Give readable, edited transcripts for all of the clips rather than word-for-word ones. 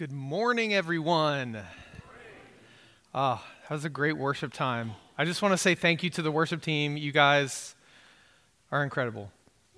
Good morning, everyone. That was a great worship time. I just want to say thank you to the worship team. You guys are incredible.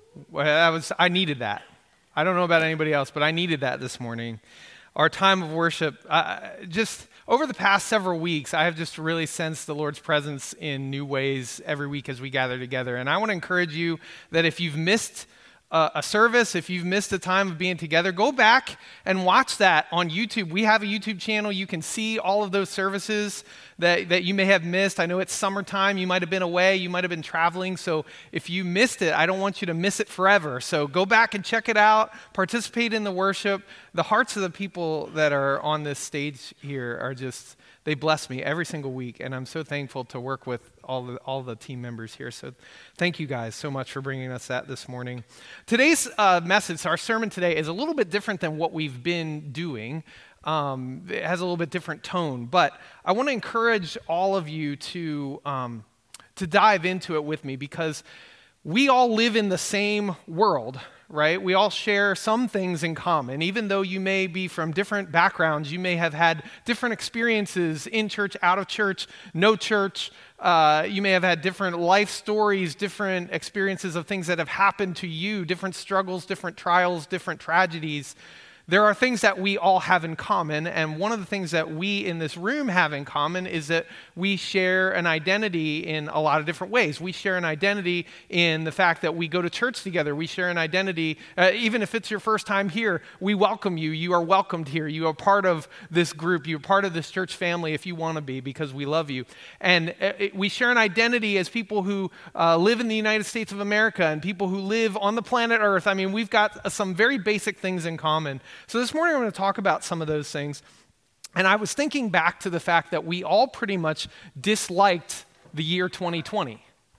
I needed that. I don't know about anybody else, but I needed that this morning. Our time of worship, just over the past several weeks, I have just really sensed the Lord's presence in new ways every week as we gather together. And I want to encourage you that if you've missed a service, if you've missed a time of being together, go back and watch that on YouTube. We have a YouTube channel. You can see all of those services that you may have missed. I know it's summertime. You might have been away. You might have been traveling. So if you missed it, I don't want you to miss it forever. So go back and check it out. Participate in the worship. The hearts of the people that are on this stage here are just, they bless me every single week. And I'm so thankful to work with all the team members here. So thank you guys so much for bringing us that this morning. Today's message, our sermon today, is a little bit different than what we've been doing. It has a little bit different tone, but I want to encourage all of you to dive into it with me, because we all live in the same world, right? We all share some things in common. Even though you may be from different backgrounds, you may have had different experiences in church, out of church, no church. You may have had different life stories, different experiences of things that have happened to you, different struggles, different trials, different tragedies. There are things that we all have in common, and one of the things that we in this room have in common is that we share an identity in a lot of different ways. We share an identity in the fact that we go to church together. We share an identity, even if it's your first time here, we welcome you. You are welcomed here. You are part of this group. You're part of this church family if you want to be, because we love you. And we share an identity as people who live in the United States of America and people who live on the planet Earth. I mean, we've got some very basic things in common. So this morning I'm going to talk about some of those things. And I was thinking back to the fact that we all pretty much disliked the year 2020,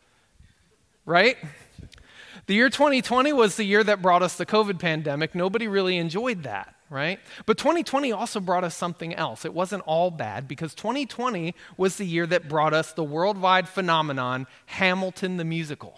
right? The year 2020 was the year that brought us the COVID pandemic. Nobody really enjoyed that, right? But 2020 also brought us something else. It wasn't all bad, because 2020 was the year that brought us the worldwide phenomenon, Hamilton the Musical.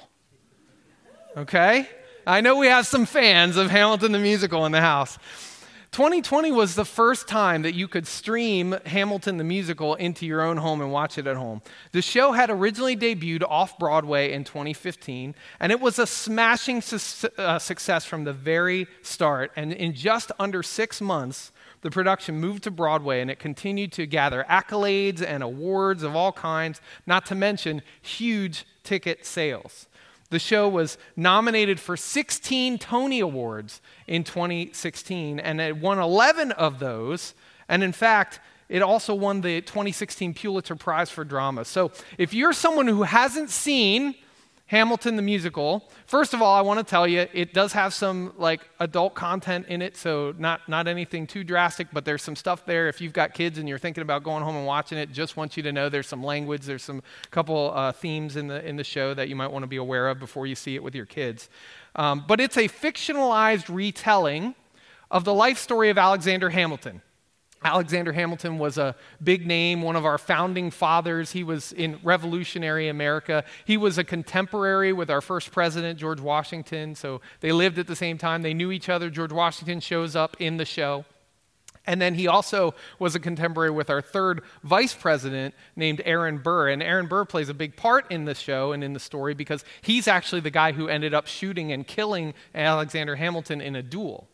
Okay? I know we have some fans of Hamilton the Musical in the house. 2020 was the first time that you could stream Hamilton the Musical into your own home and watch it at home. The show had originally debuted off-Broadway in 2015, and it was a smashing success from the very start. And in just under 6 months, the production moved to Broadway, and it continued to gather accolades and awards of all kinds, not to mention huge ticket sales. The show was nominated for 16 Tony Awards in 2016, and it won 11 of those. And in fact, it also won the 2016 Pulitzer Prize for Drama. So if you're someone who hasn't seen Hamilton the Musical, first of all, I want to tell you, it does have some adult content in it, so not anything too drastic, but there's some stuff there. If you've got kids and you're thinking about going home and watching it, just want you to know there's some language, there's some couple themes in the show that you might want to be aware of before you see it with your kids. But it's a fictionalized retelling of the life story of Alexander Hamilton. Alexander Hamilton was a big name, one of our founding fathers. He was in revolutionary America. He was a contemporary with our first president, George Washington, so they lived at the same time. They knew each other. George Washington shows up in the show. And then he also was a contemporary with our third vice president named Aaron Burr. And Aaron Burr plays a big part in the show and in the story, because he's actually the guy who ended up shooting and killing Alexander Hamilton in a duel.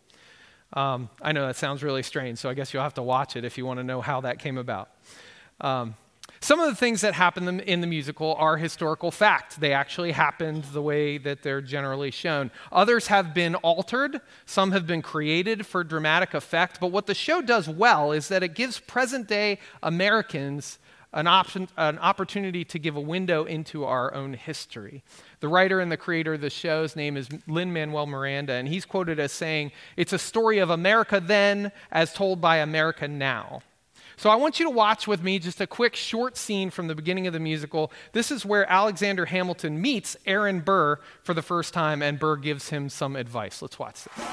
I know that sounds really strange, so I guess you'll have to watch it if you want to know how that came about. Some of the things that happen in the musical are historical fact. They actually happened the way that they're generally shown. Others have been altered. Some have been created for dramatic effect. But what the show does well is that it gives present-day Americans an opportunity to give a window into our own history. The writer and the creator of the show's name is Lin-Manuel Miranda, and he's quoted as saying, "It's a story of America then as told by America now." So I want you to watch with me just a quick short scene from the beginning of the musical. This is where Alexander Hamilton meets Aaron Burr for the first time, and Burr gives him some advice. Let's watch this.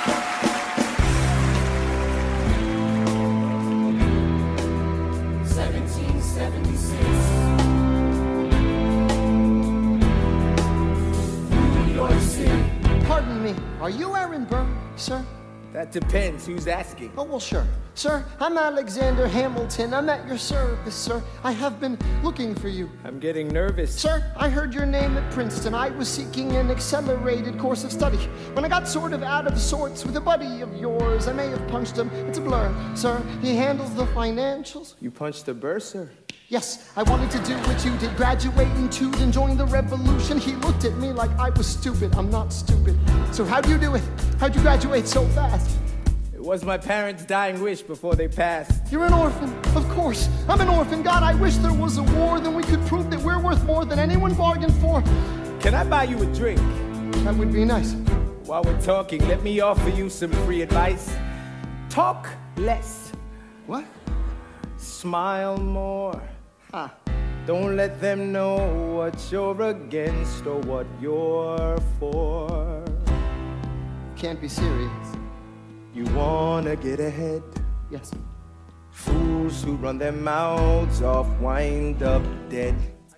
1776. New York City. Pardon me, are you Aaron Burr, sir? That depends. Who's asking? Oh, well, sure. Sir, I'm Alexander Hamilton. I'm at your service, sir. I have been looking for you. I'm getting nervous. Sir, I heard your name at Princeton. I was seeking an accelerated course of study. When I got sort of out of sorts with a buddy of yours, I may have punched him. It's a blur. Sir, he handles the financials. You punched a bursar? Yes, I wanted to do what you did, graduate and toot and join the revolution. He looked at me like I was stupid. I'm not stupid. So how'd you do it? How'd you graduate so fast? It was my parents' dying wish before they passed. You're an orphan, of course. I'm an orphan. God, I wish there was a war, then we could prove that we're worth more than anyone bargained for. Can I buy you a drink? That would be nice. While we're talking, let me offer you some free advice. Talk less. What? Smile more. Huh. Don't let them know what you're against or what you're for. Can't be serious. You wanna get ahead? Yes. Fools who run their mouths off wind up dead.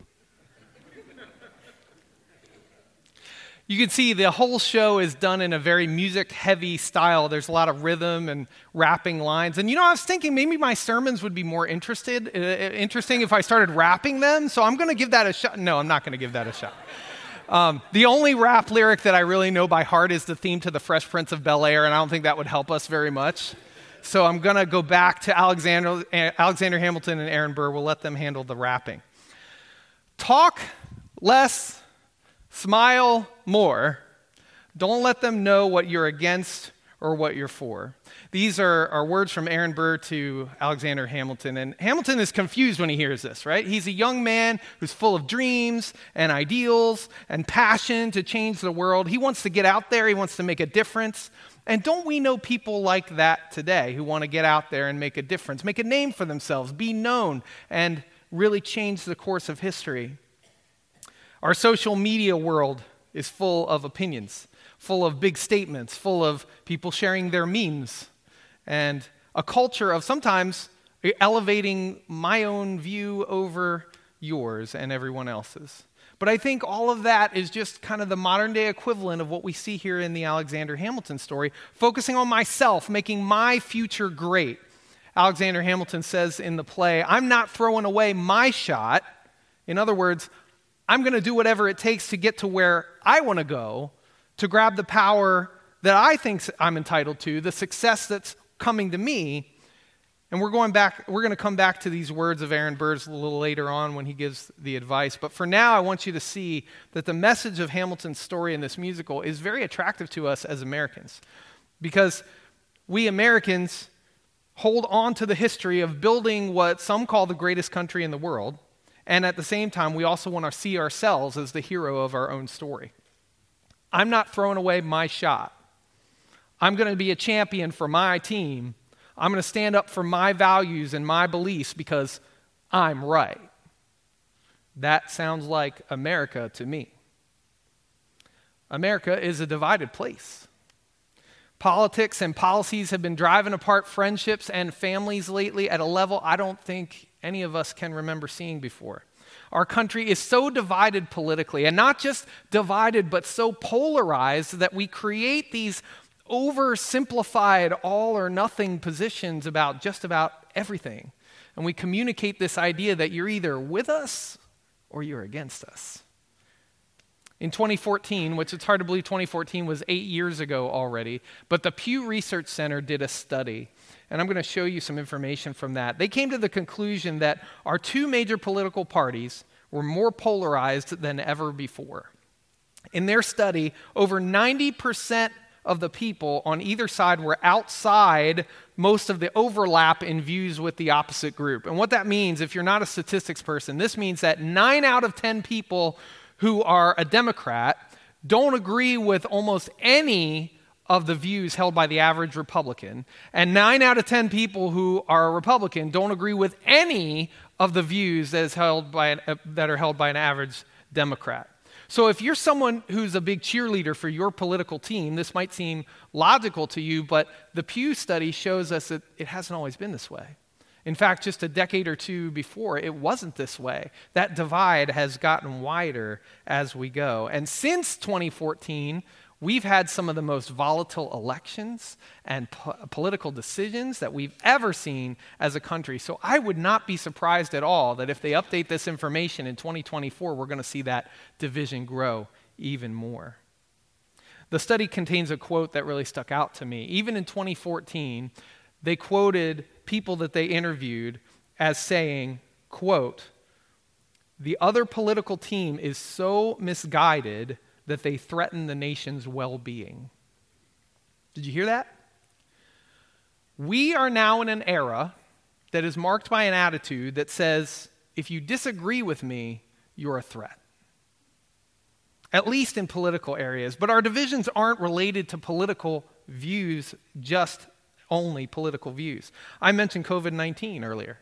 You can see the whole show is done in a very music-heavy style. There's a lot of rhythm and rapping lines. And I was thinking maybe my sermons would be more interesting if I started rapping them. So I'm going to give that a shot. No, I'm not going to give that a shot. The only rap lyric that I really know by heart is the theme to The Fresh Prince of Bel-Air, and I don't think that would help us very much. So I'm going to go back to Alexander Hamilton and Aaron Burr. We'll let them handle the rapping. Talk less, smile more. Don't let them know what you're against or what you're for. These are words from Aaron Burr to Alexander Hamilton. And Hamilton is confused when he hears this, right? He's a young man who's full of dreams and ideals and passion to change the world. He wants to get out there. He wants to make a difference. And don't we know people like that today who want to get out there and make a difference, make a name for themselves, be known, and really change the course of history? Our social media world is full of opinions, full of big statements, full of people sharing their memes, and a culture of sometimes elevating my own view over yours and everyone else's. But I think all of that is just kind of the modern day equivalent of what we see here in the Alexander Hamilton story, focusing on myself, making my future great. Alexander Hamilton says in the play, I'm not throwing away my shot. In other words, I'm going to do whatever it takes to get to where I want to go, to grab the power that I think I'm entitled to, the success that's coming to me. And we're going to come back to these words of Aaron Burr's a little later on when he gives the advice. But for now, I want you to see that the message of Hamilton's story in this musical is very attractive to us as Americans, because we Americans hold on to the history of building what some call the greatest country in the world. And at the same time, we also want to see ourselves as the hero of our own story. I'm not throwing away my shot. I'm going to be a champion for my team. I'm going to stand up for my values and my beliefs because I'm right. That sounds like America to me. America is a divided place. Politics and policies have been driving apart friendships and families lately at a level I don't think any of us can remember seeing before. Our country is so divided politically, and not just divided, but so polarized that we create these oversimplified all or nothing positions about just about everything. And we communicate this idea that you're either with us or you're against us. In 2014, which it's hard to believe 2014 was 8 years ago already, but the Pew Research Center did a study, and I'm going to show you some information from that. They came to the conclusion that our two major political parties were more polarized than ever before. In their study, over 90% of the people on either side were outside most of the overlap in views with the opposite group. And what that means, if you're not a statistics person, this means that 9 out of 10 people who are a Democrat don't agree with almost any of the views held by the average Republican, and 9 out of 10 people who are a Republican don't agree with any of the views that are held by an average Democrat. So if you're someone who's a big cheerleader for your political team, this might seem logical to you, but the Pew study shows us that it hasn't always been this way. In fact, just a decade or two before, it wasn't this way. That divide has gotten wider as we go. And since 2014, We've had some of the most volatile elections and political decisions that we've ever seen as a country. So I would not be surprised at all that if they update this information in 2024, we're going to see that division grow even more. The study contains a quote that really stuck out to me. Even in 2014, they quoted people that they interviewed as saying, quote, "The other political team is so misguided that they threaten the nation's well-being." Did you hear that? We are now in an era that is marked by an attitude that says, if you disagree with me, you're a threat. At least in political areas. But our divisions aren't related to political views, just only political views. I mentioned COVID-19 earlier.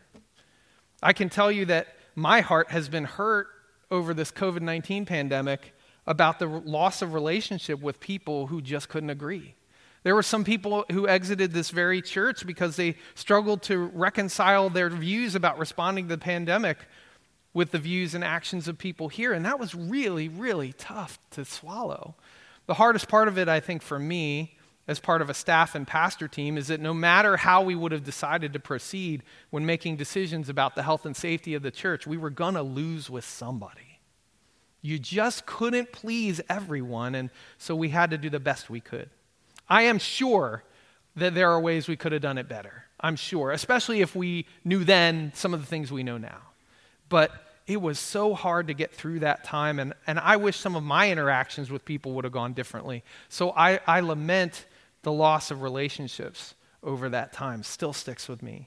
I can tell you that my heart has been hurt over this COVID-19 pandemic about the loss of relationship with people who just couldn't agree. There were some people who exited this very church because they struggled to reconcile their views about responding to the pandemic with the views and actions of people here, and that was really, really tough to swallow. The hardest part of it, I think, for me, as part of a staff and pastor team, is that no matter how we would have decided to proceed when making decisions about the health and safety of the church, we were going to lose with somebody. You just couldn't please everyone, and so we had to do the best we could. I am sure that there are ways we could have done it better. I'm sure, especially if we knew then some of the things we know now. But it was so hard to get through that time, and I wish some of my interactions with people would have gone differently. So I lament the loss of relationships over that time. Still sticks with me.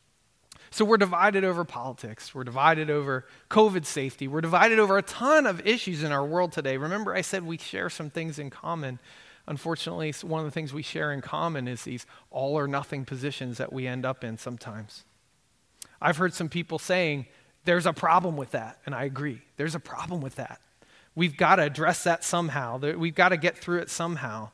So we're divided over politics. We're divided over COVID safety. We're divided over a ton of issues in our world today. Remember I said we share some things in common. Unfortunately, one of the things we share in common is these all or nothing positions that we end up in sometimes. I've heard some people saying, there's a problem with that, and I agree. There's a problem with that. We've got to address that somehow. We've got to get through it somehow.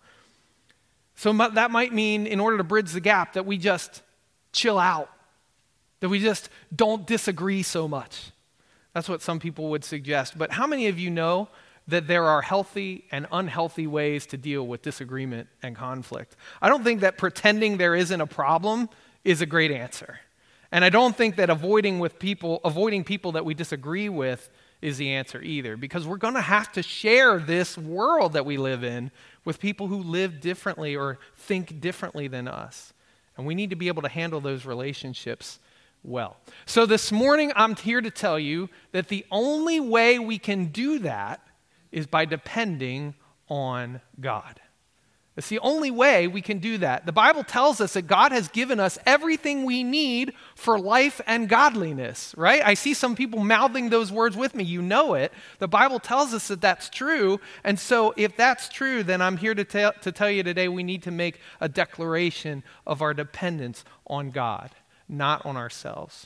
So that might mean, in order to bridge the gap, that we just chill out, that we just don't disagree so much. That's what some people would suggest. But how many of you know that there are healthy and unhealthy ways to deal with disagreement and conflict? I don't think that pretending there isn't a problem is a great answer. And I don't think that avoiding people that we disagree with is the answer either, because we're going to have to share this world that we live in with people who live differently or think differently than us. And we need to be able to handle those relationships well. So this morning, I'm here to tell you that the only way we can do that is by depending on God. It's the only way we can do that. The Bible tells us that God has given us everything we need for life and godliness, right? I see some people mouthing those words with me. You know it. The Bible tells us that that's true. And so if that's true, then I'm here to tell you today we need to make a declaration of our dependence on God, not on ourselves.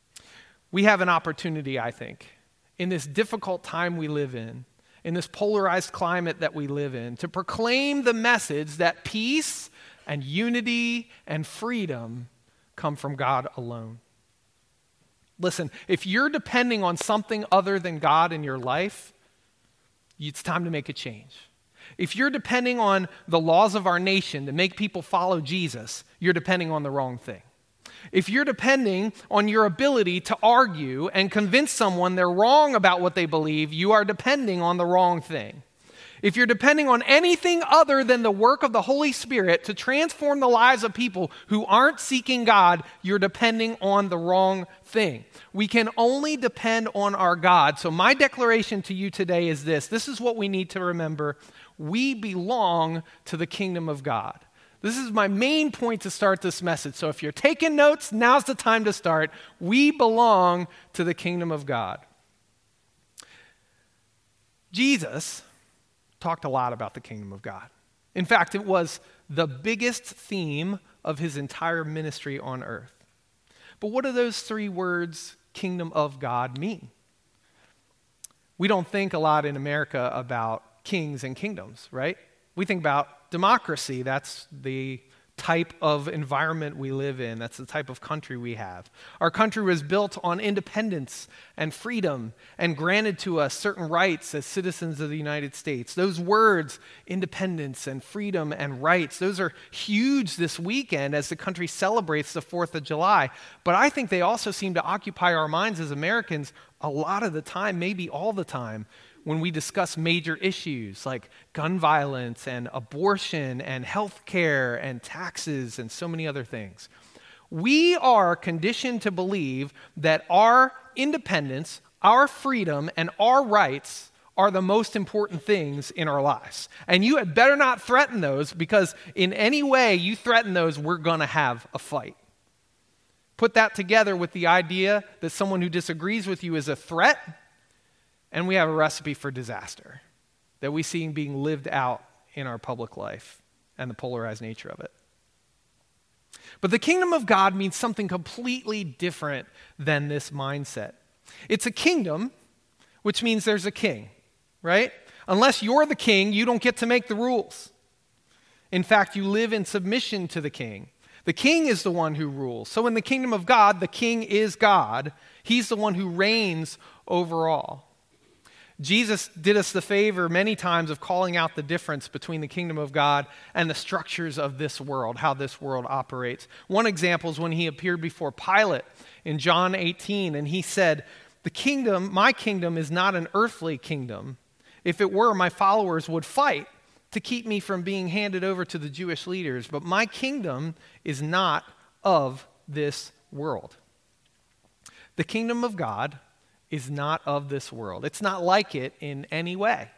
We have an opportunity, I think, in this difficult time we live in this polarized climate that we live in, to proclaim the message that peace and unity and freedom come from God alone. Listen, if you're depending on something other than God in your life, it's time to make a change. If you're depending on the laws of our nation to make people follow Jesus, you're depending on the wrong thing. If you're depending on your ability to argue and convince someone they're wrong about what they believe, you are depending on the wrong thing. If you're depending on anything other than the work of the Holy Spirit to transform the lives of people who aren't seeking God, you're depending on the wrong thing. We can only depend on our God. So my declaration to you today is this. This is what we need to remember. We belong to the kingdom of God. This is my main point to start this message. So if you're taking notes, now's the time to start. We belong to the kingdom of God. Jesus talked a lot about the kingdom of God. In fact, it was the biggest theme of his entire ministry on earth. But what do those three words, kingdom of God, mean? We don't think a lot in America about kings and kingdoms, right? We think about democracy. That's the type of environment we live in. That's the type of country we have. Our country was built on independence and freedom and granted to us certain rights as citizens of the United States. Those words, independence and freedom and rights, those are huge this weekend as the country celebrates the 4th of July. But I think they also seem to occupy our minds as Americans a lot of the time, maybe all the time, when we discuss major issues like gun violence and abortion and health care and taxes and so many other things. We are conditioned to believe that our independence, our freedom, and our rights are the most important things in our lives. And you had better not threaten those, because in any way you threaten those, we're going to have a fight. Put that together with the idea that someone who disagrees with you is a threat, and we have a recipe for disaster that we see being lived out in our public life and the polarized nature of it. But the kingdom of God means something completely different than this mindset. It's a kingdom, which means there's a king, right? Unless you're the king, you don't get to make the rules. In fact, you live in submission to the king. The king is the one who rules. So in the kingdom of God, the king is God. He's the one who reigns over all. Jesus did us the favor many times of calling out the difference between the kingdom of God and the structures of this world, how this world operates. One example is when he appeared before Pilate in John 18, and he said, my kingdom is not an earthly kingdom. If it were, my followers would fight to keep me from being handed over to the Jewish leaders. But my kingdom is not of this world. The kingdom of God is not of this world. It's not like it in any way.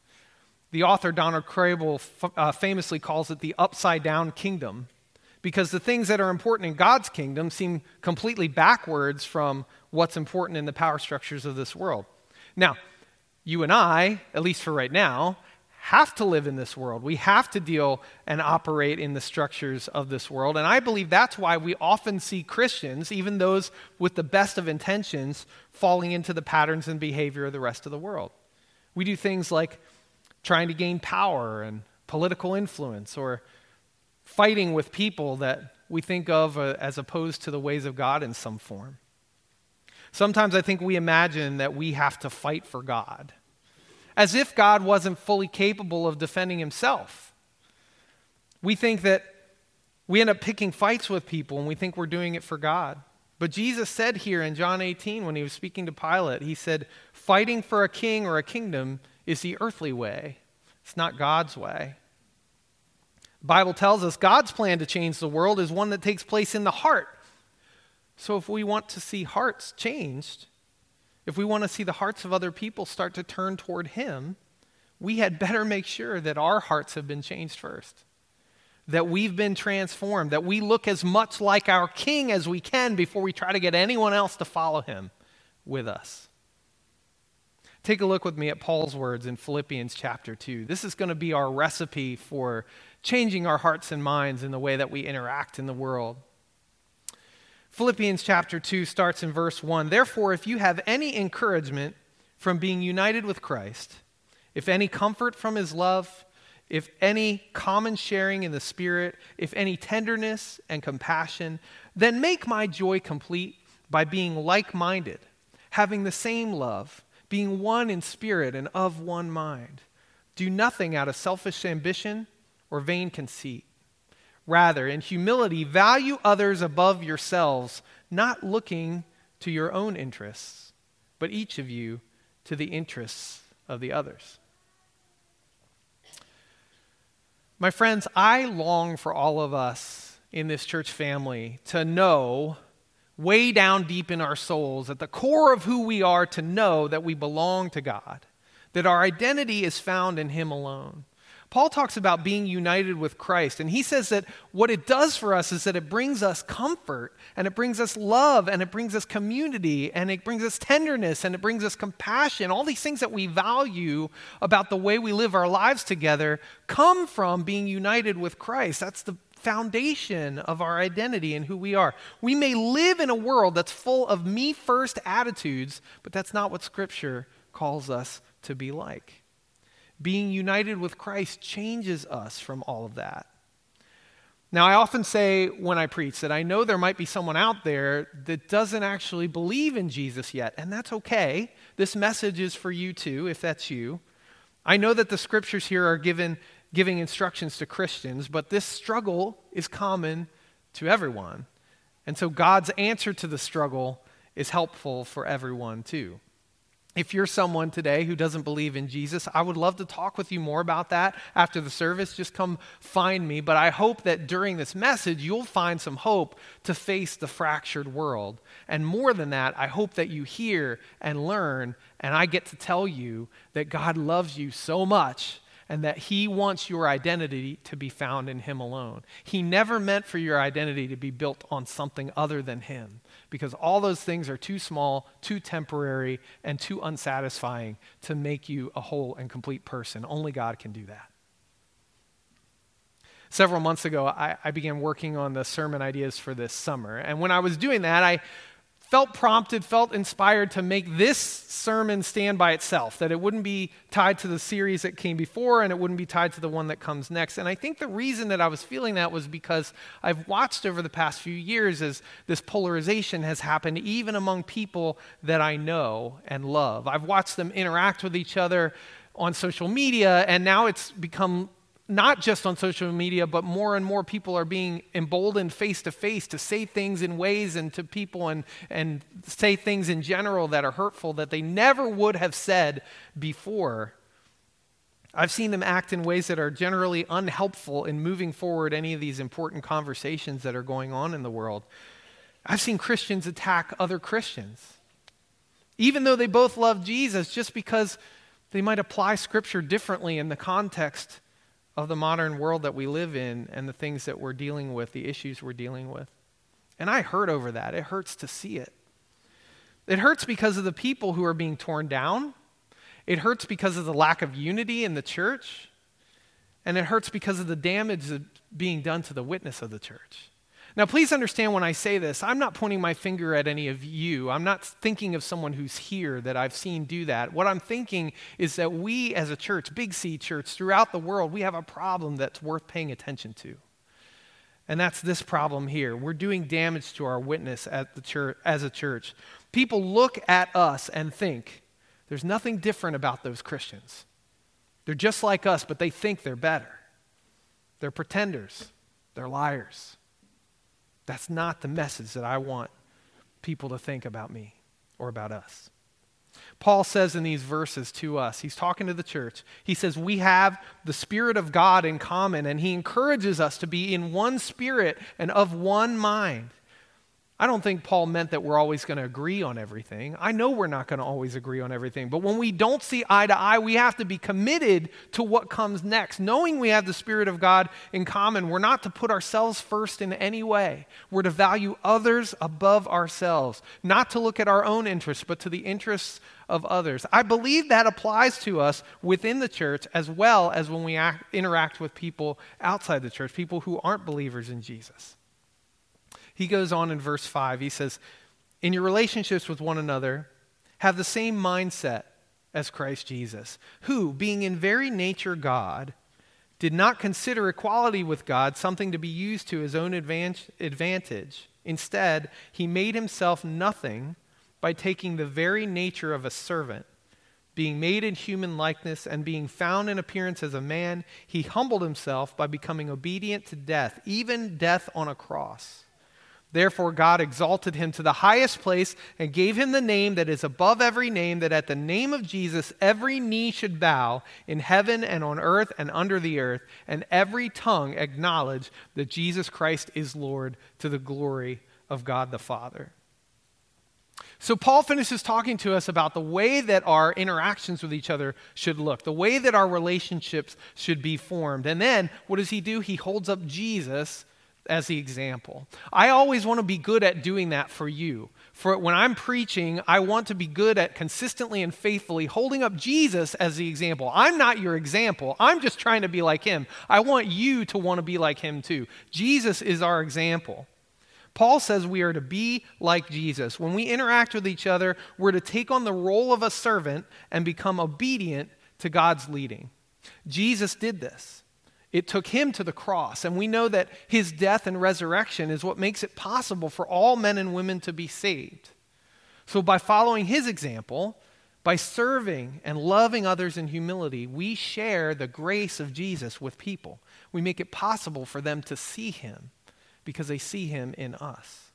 The author Donald Crable famously calls it the upside-down kingdom, because the things that are important in God's kingdom seem completely backwards from what's important in the power structures of this world. Now, you and I, at least for right now, have to live in this world. We have to deal and operate in the structures of this world. And I believe that's why we often see Christians, even those with the best of intentions, falling into the patterns and behavior of the rest of the world. We do things like trying to gain power and political influence, or fighting with people that we think of as opposed to the ways of God in some form. Sometimes I think we imagine that we have to fight for God, as if God wasn't fully capable of defending himself. We think that we end up picking fights with people, and we think we're doing it for God. But Jesus said here in John 18, when he was speaking to Pilate, he said, fighting for a king or a kingdom is the earthly way. It's not God's way. The Bible tells us God's plan to change the world is one that takes place in the heart. So if we want to see hearts changed, if we want to see the hearts of other people start to turn toward him, we had better make sure that our hearts have been changed first, that we've been transformed, that we look as much like our king as we can before we try to get anyone else to follow him with us. Take a look with me at Paul's words in Philippians chapter 2. This is going to be our recipe for changing our hearts and minds in the way that we interact in the world. Philippians chapter 2 starts in verse 1. Therefore, if you have any encouragement from being united with Christ, if any comfort from his love, if any common sharing in the Spirit, if any tenderness and compassion, then make my joy complete by being like-minded, having the same love, being one in spirit and of one mind. Do nothing out of selfish ambition or vain conceit. Rather, in humility, value others above yourselves, not looking to your own interests, but each of you to the interests of the others. My friends, I long for all of us in this church family to know, way down deep in our souls, at the core of who we are, to know that we belong to God, that our identity is found in him alone. Paul talks about being united with Christ, and he says that what it does for us is that it brings us comfort, and it brings us love, and it brings us community, and it brings us tenderness, and it brings us compassion. All these things that we value about the way we live our lives together come from being united with Christ. That's the foundation of our identity and who we are. We may live in a world that's full of me-first attitudes, but that's not what Scripture calls us to be like. Being united with Christ changes us from all of that. Now, I often say when I preach that I know there might be someone out there that doesn't actually believe in Jesus yet, and that's okay. This message is for you too, if that's you. I know that the scriptures here are giving instructions to Christians, but this struggle is common to everyone. And so God's answer to the struggle is helpful for everyone too. If you're someone today who doesn't believe in Jesus, I would love to talk with you more about that after the service. Just come find me. But I hope that during this message, you'll find some hope to face the fractured world. And more than that, I hope that you hear and learn, and I get to tell you that God loves you so much and that he wants your identity to be found in him alone. He never meant for your identity to be built on something other than him, because all those things are too small, too temporary, and too unsatisfying to make you a whole and complete person. Only God can do that. Several months ago, I began working on the sermon ideas for this summer. And when I was doing that, I felt prompted, felt inspired to make this sermon stand by itself, that it wouldn't be tied to the series that came before and it wouldn't be tied to the one that comes next. And I think the reason that I was feeling that was because I've watched over the past few years as this polarization has happened even among people that I know and love. I've watched them interact with each other on social media, and now it's become not just on social media, but more and more people are being emboldened face-to-face to say things in ways and to people and say things in general that are hurtful that they never would have said before. I've seen them act in ways that are generally unhelpful in moving forward any of these important conversations that are going on in the world. I've seen Christians attack other Christians, even though they both love Jesus, just because they might apply Scripture differently in the context of the modern world that we live in and the things that we're dealing with, the issues we're dealing with. And I hurt over that. It hurts to see it. It hurts because of the people who are being torn down. It hurts because of the lack of unity in the church. And it hurts because of the damage that's being done to the witness of the church. Now, please understand when I say this, I'm not pointing my finger at any of you. I'm not thinking of someone who's here that I've seen do that. What I'm thinking is that we as a church, Big C Church, throughout the world, we have a problem that's worth paying attention to. And that's this problem here. We're doing damage to our witness at the church, as a church. People look at us and think, there's nothing different about those Christians. They're just like us, but they think they're better. They're pretenders. They're liars. That's not the message that I want people to think about me or about us. Paul says in these verses to us, he's talking to the church, he says, we have the Spirit of God in common, and he encourages us to be in one spirit and of one mind. I don't think Paul meant that we're always going to agree on everything. I know we're not going to always agree on everything, but when we don't see eye to eye, we have to be committed to what comes next. Knowing we have the Spirit of God in common, we're not to put ourselves first in any way. We're to value others above ourselves, not to look at our own interests, but to the interests of others. I believe that applies to us within the church as well as when we interact with people outside the church, people who aren't believers in Jesus. He goes on in verse 5, he says, in your relationships with one another, have the same mindset as Christ Jesus, who, being in very nature God, did not consider equality with God something to be used to his own advantage. Instead, he made himself nothing by taking the very nature of a servant. Being made in human likeness and being found in appearance as a man, he humbled himself by becoming obedient to death, even death on a cross. Therefore, God exalted him to the highest place and gave him the name that is above every name, that at the name of Jesus every knee should bow in heaven and on earth and under the earth, and every tongue acknowledge that Jesus Christ is Lord, to the glory of God the Father. So Paul finishes talking to us about the way that our interactions with each other should look, the way that our relationships should be formed. And then what does he do? He holds up Jesus as the example. I always want to be good at doing that for you. For when I'm preaching, I want to be good at consistently and faithfully holding up Jesus as the example. I'm not your example. I'm just trying to be like him. I want you to want to be like him too. Jesus is our example. Paul says we are to be like Jesus. When we interact with each other, we're to take on the role of a servant and become obedient to God's leading. Jesus did this. It took him to the cross, and we know that his death and resurrection is what makes it possible for all men and women to be saved. So by following his example, by serving and loving others in humility, we share the grace of Jesus with people. We make it possible for them to see him because they see him in us.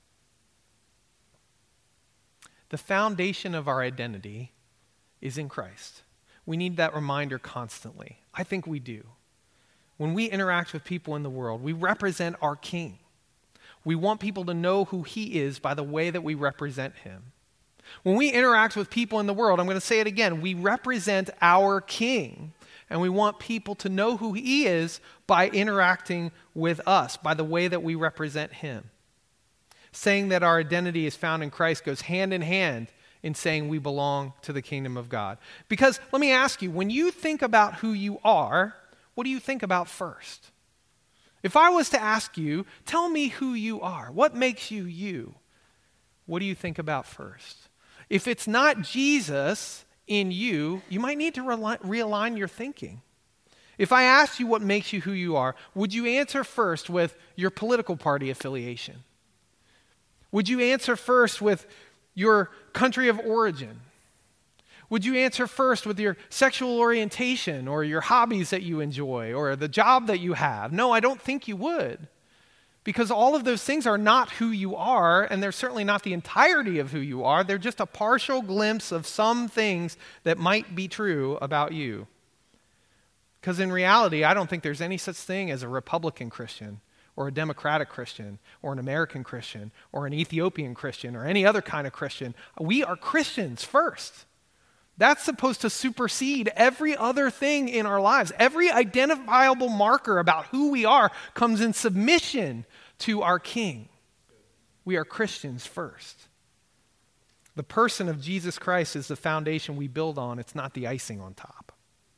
The foundation of our identity is in Christ. We need that reminder constantly. I think we do. When we interact with people in the world, we represent our King. We want people to know who he is by the way that we represent him. When we interact with people in the world, I'm going to say it again, we represent our King. And we want people to know who he is by interacting with us, by the way that we represent him. Saying that our identity is found in Christ goes hand in hand in saying we belong to the kingdom of God. Because let me ask you, when you think about who you are, what do you think about first? If I was to ask you, tell me who you are, what makes you you? What do you think about first? If it's not Jesus in you, you might need to realign your thinking. If I asked you what makes you who you are, would you answer first with your political party affiliation? Would you answer first with your country of origin? Would you answer first with your sexual orientation or your hobbies that you enjoy or the job that you have? No, I don't think you would. Because all of those things are not who you are, and they're certainly not the entirety of who you are. They're just a partial glimpse of some things that might be true about you. Because in reality, I don't think there's any such thing as a Republican Christian or a Democratic Christian or an American Christian or an Ethiopian Christian or any other kind of Christian. We are Christians first. That's supposed to supersede every other thing in our lives. Every identifiable marker about who we are comes in submission to our King. We are Christians first. The person of Jesus Christ is the foundation we build on. It's not the icing on top.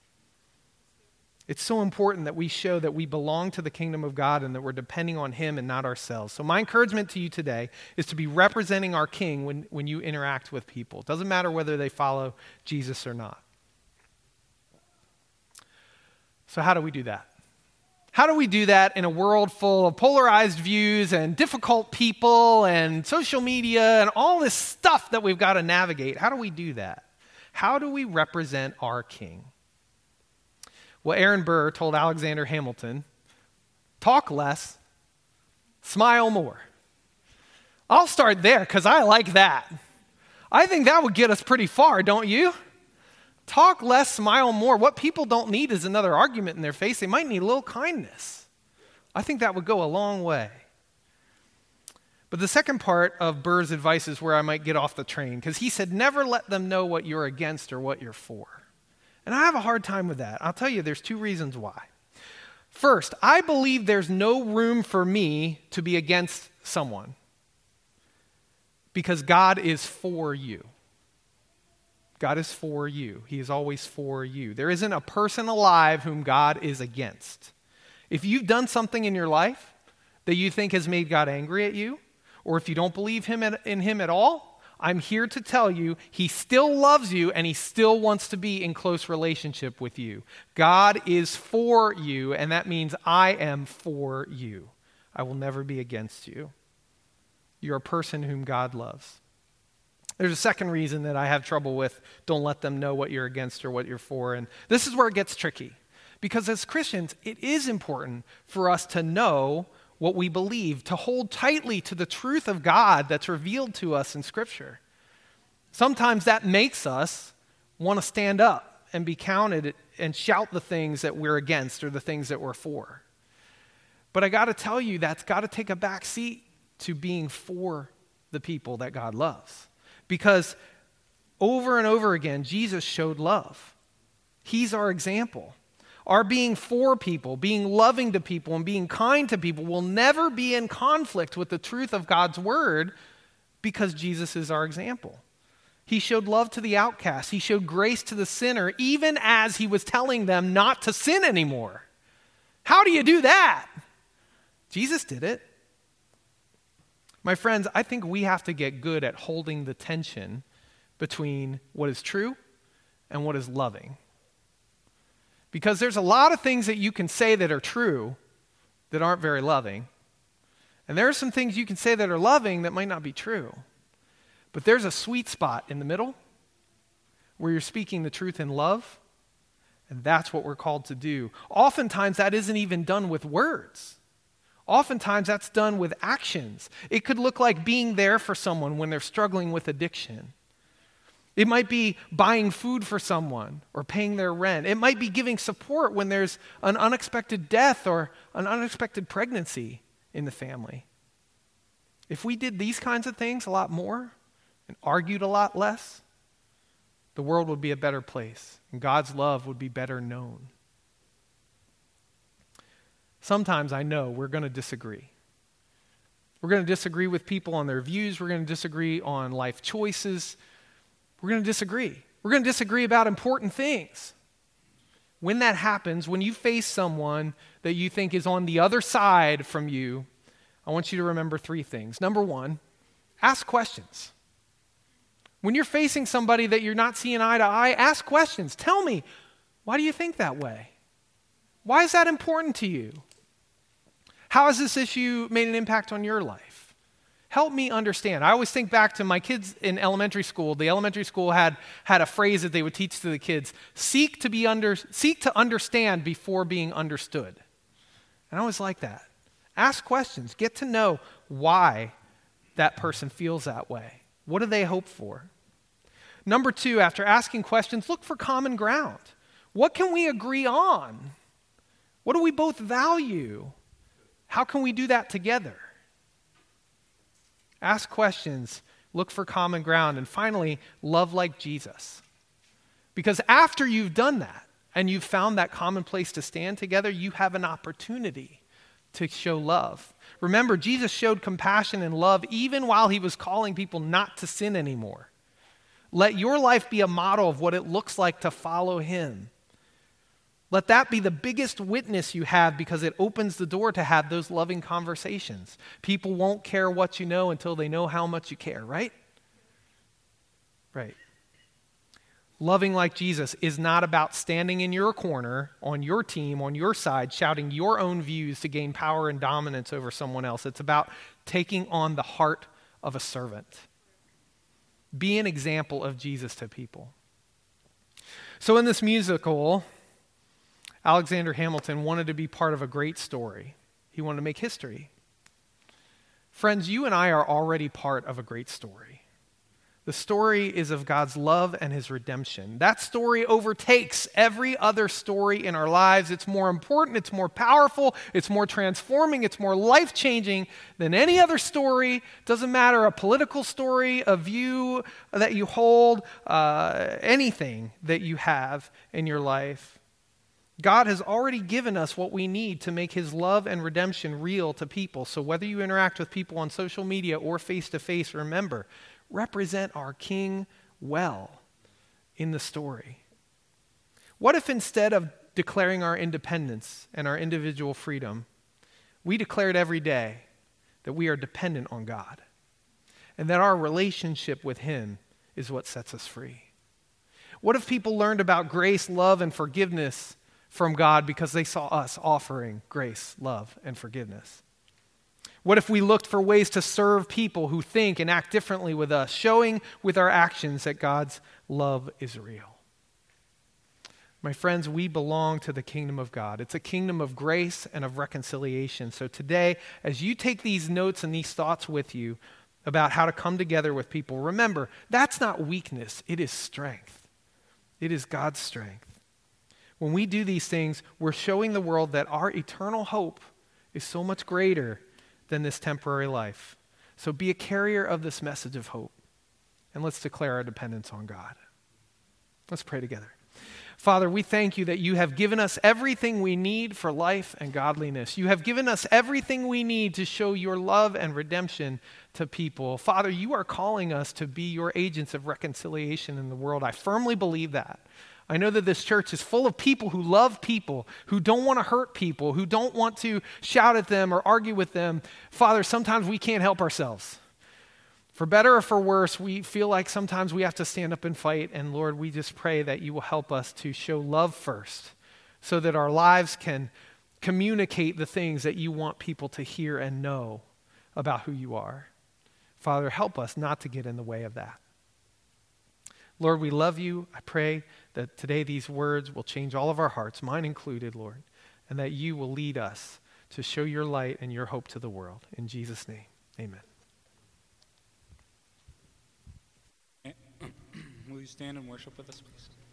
It's so important that we show that we belong to the kingdom of God and that we're depending on him and not ourselves. So my encouragement to you today is to be representing our King when you interact with people. It doesn't matter whether they follow Jesus or not. So how do we do that? How do we do that in a world full of polarized views and difficult people and social media and all this stuff that we've got to navigate? How do we do that? How do we represent our King? Well, Aaron Burr told Alexander Hamilton, talk less, smile more. I'll start there because I like that. I think that would get us pretty far, don't you? Talk less, smile more. What people don't need is another argument in their face. They might need a little kindness. I think that would go a long way. But the second part of Burr's advice is where I might get off the train, because he said, never let them know what you're against or what you're for. And I have a hard time with that. I'll tell you, there's two reasons why. First, I believe there's no room for me to be against someone because God is for you. God is for you. He is always for you. There isn't a person alive whom God is against. If you've done something in your life that you think has made God angry at you, or if you don't believe in him at all, I'm here to tell you he still loves you and he still wants to be in close relationship with you. God is for you, and that means I am for you. I will never be against you. You're a person whom God loves. There's a second reason that I have trouble with don't let them know what you're against or what you're for, and this is where it gets tricky. Because as Christians, it is important for us to know what we believe, to hold tightly to the truth of God that's revealed to us in Scripture. Sometimes that makes us want to stand up and be counted and shout the things that we're against or the things that we're for. But I got to tell you, that's got to take a back seat to being for the people that God loves. Because over and over again, Jesus showed love. He's our example. Our being for people, being loving to people, and being kind to people will never be in conflict with the truth of God's word because Jesus is our example. He showed love to the outcast. He showed grace to the sinner, even as he was telling them not to sin anymore. How do you do that? Jesus did it. My friends, I think we have to get good at holding the tension between what is true and what is loving. Because there's a lot of things that you can say that are true that aren't very loving. And there are some things you can say that are loving that might not be true. But there's a sweet spot in the middle where you're speaking the truth in love, and that's what we're called to do. Oftentimes, that isn't even done with words. Oftentimes, that's done with actions. It could look like being there for someone when they're struggling with addiction. It might be buying food for someone or paying their rent. It might be giving support when there's an unexpected death or an unexpected pregnancy in the family. If we did these kinds of things a lot more and argued a lot less, the world would be a better place and God's love would be better known. Sometimes I know we're going to disagree. We're going to disagree with people on their views. We're going to disagree on life choices. We're going to disagree. We're going to disagree about important things. When that happens, when you face someone that you think is on the other side from you, I want you to remember 3 things. Number 1, ask questions. When you're facing somebody that you're not seeing eye to eye, ask questions. Tell me, why do you think that way? Why is that important to you? How has this issue made an impact on your life? Help me understand. I always think back to my kids in elementary school. The elementary school had a phrase that they would teach to the kids: seek to understand before being understood. And I always like that. Ask questions. Get to know why that person feels that way. What do they hope for? Number 2, after asking questions, look for common ground. What can we agree on? What do we both value? How can we do that together? Ask questions, look for common ground, and finally, love like Jesus. Because after you've done that and you've found that common place to stand together, you have an opportunity to show love. Remember, Jesus showed compassion and love even while he was calling people not to sin anymore. Let your life be a model of what it looks like to follow him. Let that be the biggest witness you have, because it opens the door to have those loving conversations. People won't care what you know until they know how much you care, right? Right. Loving like Jesus is not about standing in your corner, on your team, on your side, shouting your own views to gain power and dominance over someone else. It's about taking on the heart of a servant. Be an example of Jesus to people. So in this musical, Alexander Hamilton wanted to be part of a great story. He wanted to make history. Friends, you and I are already part of a great story. The story is of God's love and his redemption. That story overtakes every other story in our lives. It's more important, it's more powerful, it's more transforming, it's more life-changing than any other story. Doesn't matter, a political story, a view that you hold, anything that you have in your life. God has already given us what we need to make his love and redemption real to people. So whether you interact with people on social media or face-to-face, remember, represent our King well in the story. What if instead of declaring our independence and our individual freedom, we declared every day that we are dependent on God and that our relationship with him is what sets us free? What if people learned about grace, love, and forgiveness from God because they saw us offering grace, love, and forgiveness? What if we looked for ways to serve people who think and act differently with us, showing with our actions that God's love is real? My friends, we belong to the kingdom of God. It's a kingdom of grace and of reconciliation. So today, as you take these notes and these thoughts with you about how to come together with people, remember, that's not weakness, it is strength. It is God's strength. When we do these things, we're showing the world that our eternal hope is so much greater than this temporary life. So be a carrier of this message of hope, and let's declare our dependence on God. Let's pray together. Father, we thank you that you have given us everything we need for life and godliness. You have given us everything we need to show your love and redemption to people. Father, you are calling us to be your agents of reconciliation in the world. I firmly believe that. I know that this church is full of people who love people, who don't want to hurt people, who don't want to shout at them or argue with them. Father, sometimes we can't help ourselves. For better or for worse, we feel like sometimes we have to stand up and fight. And Lord, we just pray that you will help us to show love first, so that our lives can communicate the things that you want people to hear and know about who you are. Father, help us not to get in the way of that. Lord, we love you. I pray that today these words will change all of our hearts, mine included, Lord, and that you will lead us to show your light and your hope to the world. In Jesus' name, amen. Will you stand and worship with us, please?